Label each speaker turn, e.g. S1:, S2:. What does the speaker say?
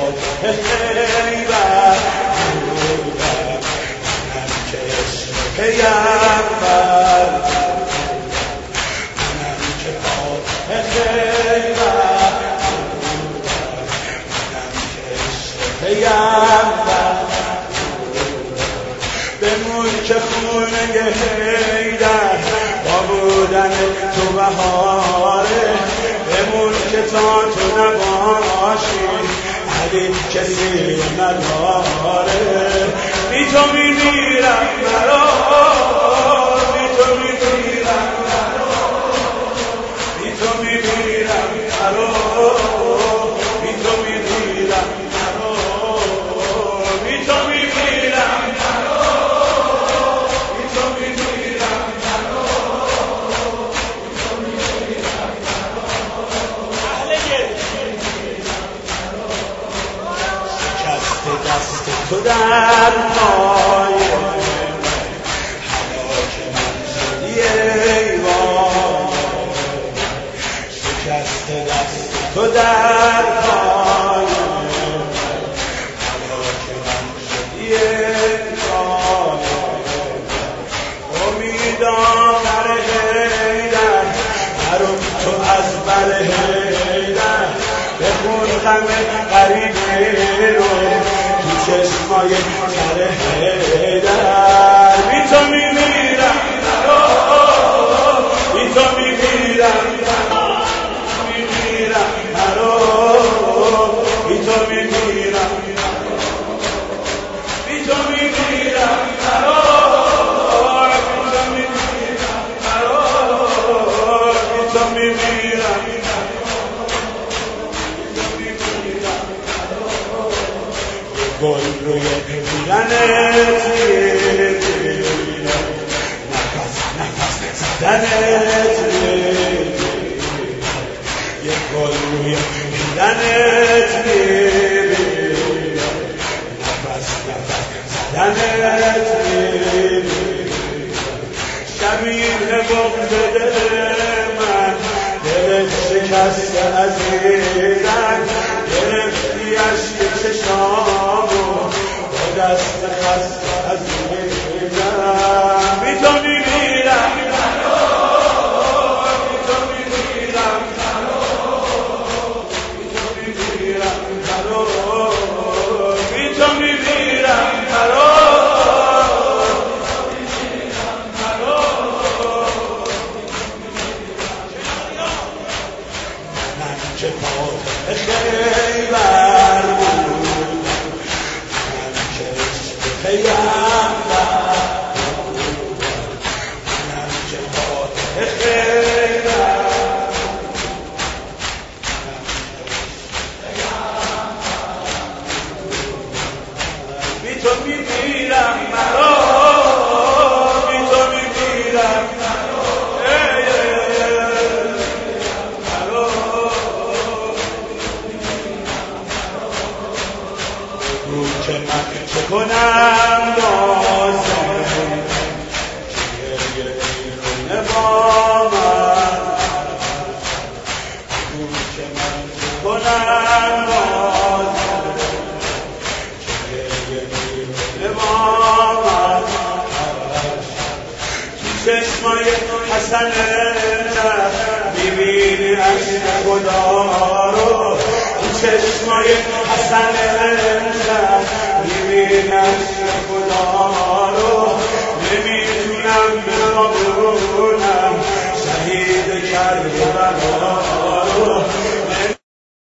S1: خیبر بودم، منم که عشق پیغمبر، منم که فاتح خیبر بودم، منم که عشق پیغمبر، به ملک خونه حیدر با بودن تو بهاره، به ملک تا تو نباشی علی کسی نداره، بی تو میمیرم مرا، بی تو میمیرم مرا، بی تو میمیرم مرا، بی تو میمیرم مرا، بی تو میمیرم مرا، بی تو میمیرم مرا، شکست دست تو در پای هلاک من شدی ایوان، شکست دست تو در پای هلاک من شدی ایوان، امیدان در حیدر نرو تو از بر حیدر، بخون غم غریبی رو تو چشمای سر حیدر، بی تو میمیرم مرا، بی تو میمیرم مرا، میمیرم مرا، بی تو میمیرم مرا، بی تو میمیرم مرا، بی تو میمیرم مرا، بی تو میمیرم گل روی پیرنت میبینه، نفس نفس زدنت میبینه، یک گل روی پیرنت میبینه، نفس نفس زدنت میبینه، شبیه بغض دل من دلت شکست عزیزم، گرفتی عشق چشامو با دست خسته عزیزم، بی تو میمیرم مرا، بی تو میمیرم مرا، بی تو میمیرم مرا، بی تو میمیرم مرا، من که فاتح خیبر بودم، من که عشق پیغمبر بودم، من که فاتح خیبر بودم، بی تو میمیرم مرا، بی تو میمیرم مرا، که من چه کنم لازم که گریه میکنه با من، که من چه کنم لازم که گریه میکنه با من، تو چشمای حسن میبینی عشق خدا رو، تو چشمای حسن